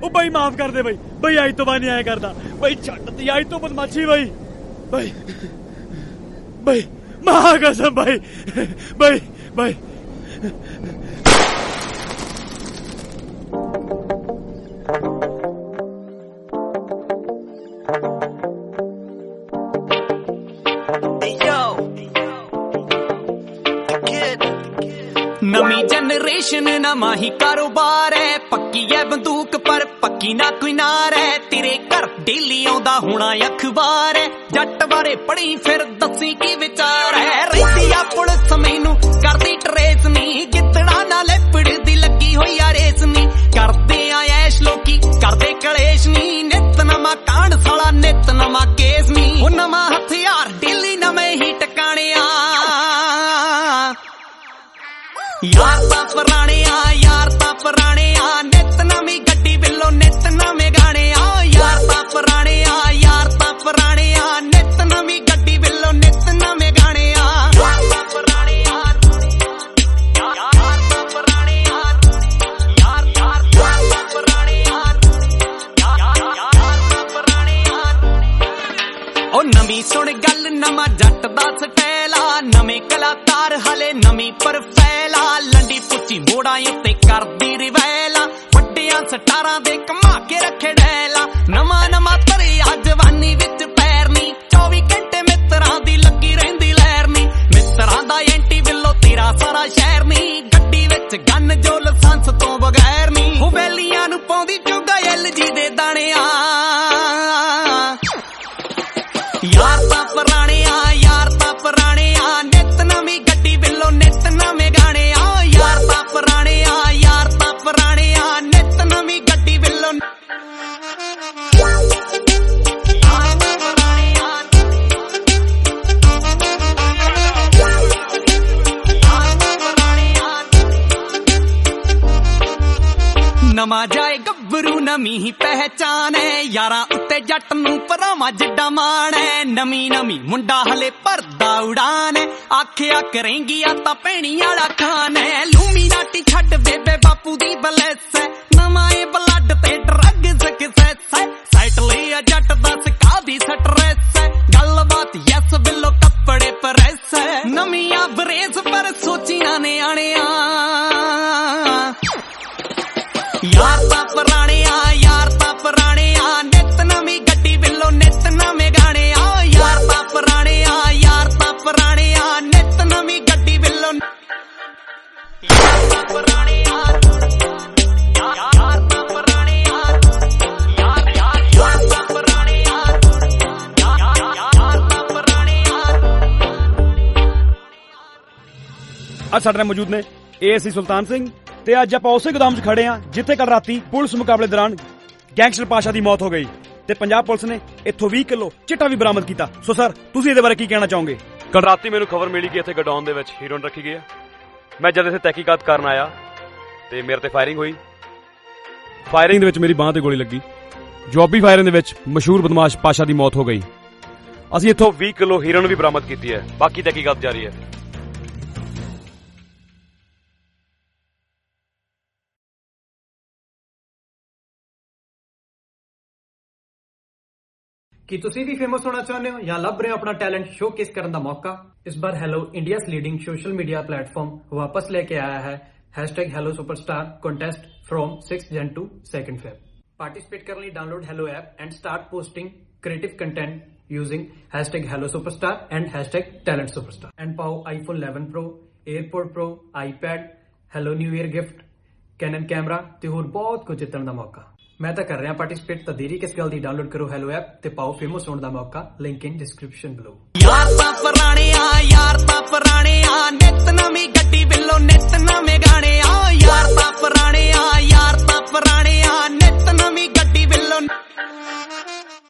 ओ भाई माफ कर दे भाई, भाई आज तो नहीं आया करता भाई, छट दी आज तो बदमाशी भाई, भाई भाई मां कसम भाई, भाई भाई नवी जनरेशन नमा ही कारोबार है, पक्की है बंदूक पर पक्की ना कोई नार है, तेरे घर डेली आउंदा होना अखबार है, जट बारे पढ़ी फिर दसी की विचार है, रही आ पुलिस मैनू करदी ट्रेस नी, कितड़ा ना लेपड़ दी लगी होई आ रेस नी, करदे आ ऐश लोकी करदे कलेश नी, नित नमा कांड साला नित नमा केस नी, ओ नमा हथियार डेली नवे ही टकाने आ, यार ता पुराने आ नित नवी गड्डी बिलो नित नवे गाने आ, यार ता पुराने आ नित नवी गड्डी बिलो नित नवे गाने आ, यार ता पुराने आ यार ता पुराने आ यार यार ता पुराने आ यार ता पुराने आ, ओ नवी सुन गल नवा जट दा स्टैला, नवे कलाकार हले नवी पर फैला, लंडी पुच्ची मोड़ा उत्ते करदी रिवैला, वड्डियां सटारां दे कमा के रखे डैला, नवा नवा तरिया जवानी विच पैरनी, 24 घंटे मित्रां दी लगी रहिंदी लैरनी, मित्रां दा एंटी बिलो तेरा सारा शहर नी, गड्डी विच गन जो लाइसेंस तो बगैर नी, हो वैलियां नू पाउंदी चुगा LG दे दाणे आ, यार ता पुराने आ नित नवी गड्डी बिलो नित नवे गाने आ, यार ता पुराने आ नित नवी गड्डी बिलो नवा जाए गब्बरू नवी ही पहचान है, यारा उत्ते जट नू भरावां जिड्डा मान है, नवी नवी मुंडा हले भरदा उड़ान है, आखिया करेंगी आ तां भैणी आला खान है, लूमी नाटी छड्ड बेबे बापू दी बलैस है, नवा ए ब्लड ते ड्रग सक्सेस है, साइट लिया जट दस कादी स्ट्रेस है, गलबात यस बिलो कपड़े प्रेस है, नवियां बरेस पर सोचियां ने आने आ, यार ता पुराने आ नित नवी गड्डी बिलो नित नवे गाने आ, यार ता पुराने आ नित नवी गड्डी बिलो यार ता पुराने आ यार ता पुराने आ यार ता पुराने आ यार ता पुराने आज साडे नाल मौजूद ने ASC सुल्तान सिंह, ते अज आपां उसे गोदाम 'च खड़े हां जिथे कल राती पुलिस मुकाबले दौरान गैंगस्टर पाशा दी मौत हो गई, ते पंजाब पुलिस ने इत्थों 20 किलो चिट्टा भी बरामद किया। सो सर तुसीं इहदे बारे की कहना चाहोगे? कल राती मैनूं खबर मिली कि इत्थे गडाउन दे विच हीरोइन रखी गई है, मैं जद इत्थे तहकीकात करन आया ते मेरे ते फायरिंग हुई, फायरिंग दे विच मेरी बांह ते गोली लगी, जवाबी फायरिंग दे विच मशहूर बदमाश पाशा दी मौत हो गई। असीं इत्थों 20 किलो हीरोइन भी बरामद की है, बाकी तहकीकात जारी है। ਕੀ ਤੁਸੀਂ ਵੀ ਫੇਮਸ ਹੋਣਾ ਚਾਹੁੰਦੇ ਹੋ ਜਾਂ ਲੱਭ ਰਹੇ ਹੋ ਆਪਣਾ ਟੈਲੈਂਟ ਸ਼ੋਕੇਸ ਕਰਨ ਦਾ ਮੌਕਾ? ਇਸ ਬਾਰ Helo India's leading social media platform ਵਾਪਸ ਲੈ ਕੇ ਆਇਆ ਹੈ #HelloSuperstar contest from 6th Jan to 2nd Feb. Participate ਕਰਨ ਲਈ download Helo app and start posting creative content using #HelloSuperstar and #TalentSuperstar and ਪਾਓ iPhone 11 Pro, AirPod Pro, iPad, Hello New Year gift, Canon camera ਤੇ ਹੋਰ ਬਹੁਤ ਕੁਝ ਜਿੱਤਣ ਦਾ ਮੌਕਾ। मैं तो कर रहा पार्टिसिपेट, तो देरी किस गल दी? डाउनलोड करो हेलो ऐप ते पाओ फेमस होने का मौका। Link in description below. यार ता पुराने आ यार